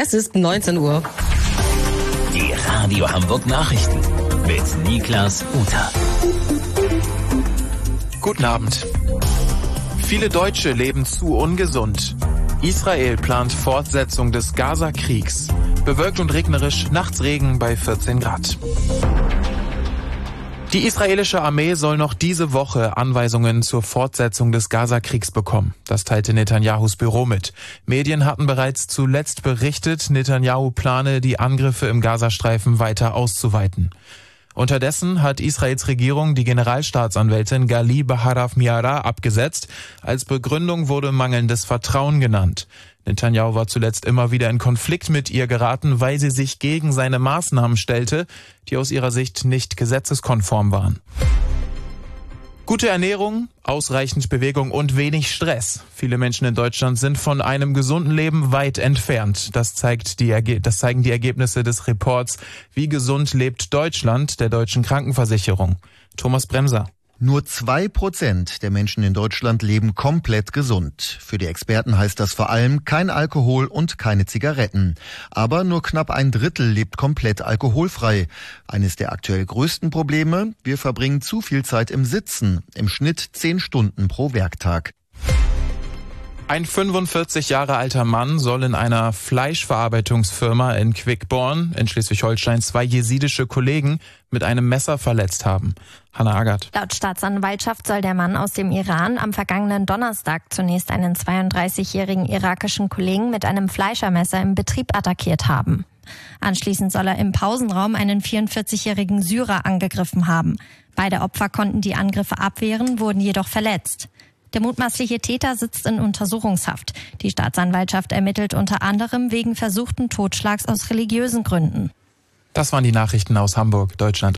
Es ist 19 Uhr. Die Radio Hamburg Nachrichten mit Niklas Uta. Guten Abend. Viele Deutsche leben zu ungesund. Israel plant Fortsetzung des Gaza-Kriegs. Bewölkt und regnerisch, nachts Regen bei 14 Grad. Die israelische Armee soll noch diese Woche Anweisungen zur Fortsetzung des Gaza-Kriegs bekommen. Das teilte Netanyahus Büro mit. Medien hatten bereits zuletzt berichtet, Netanyahu plane, die Angriffe im Gazastreifen weiter auszuweiten. Unterdessen hat Israels Regierung die Generalstaatsanwältin Gali Baharav Miara abgesetzt. Als Begründung wurde mangelndes Vertrauen genannt. Netanyahu war zuletzt immer wieder in Konflikt mit ihr geraten, weil sie sich gegen seine Maßnahmen stellte, die aus ihrer Sicht nicht gesetzeskonform waren. Gute Ernährung, ausreichend Bewegung und wenig Stress. Viele Menschen in Deutschland sind von einem gesunden Leben weit entfernt. Das zeigen die Ergebnisse des Reports Wie gesund lebt Deutschland der Deutschen Krankenversicherung. Thomas Bremser. Nur 2% der Menschen in Deutschland leben komplett gesund. Für die Experten heißt das vor allem kein Alkohol und keine Zigaretten. Aber nur knapp 1/3 lebt komplett alkoholfrei. Eines der aktuell größten Probleme: wir verbringen zu viel Zeit im Sitzen. Im Schnitt 10 Stunden pro Werktag. Ein 45 Jahre alter Mann soll in einer Fleischverarbeitungsfirma in Quickborn in Schleswig-Holstein 2 jesidische Kollegen mit einem Messer verletzt haben. Hannah Agert. Laut Staatsanwaltschaft soll der Mann aus dem Iran am vergangenen Donnerstag zunächst einen 32-jährigen irakischen Kollegen mit einem Fleischermesser im Betrieb attackiert haben. Anschließend soll er im Pausenraum einen 44-jährigen Syrer angegriffen haben. Beide Opfer konnten die Angriffe abwehren, wurden jedoch verletzt. Der mutmaßliche Täter sitzt in Untersuchungshaft. Die Staatsanwaltschaft ermittelt unter anderem wegen versuchten Totschlags aus religiösen Gründen. Das waren die Nachrichten aus Hamburg, Deutschland.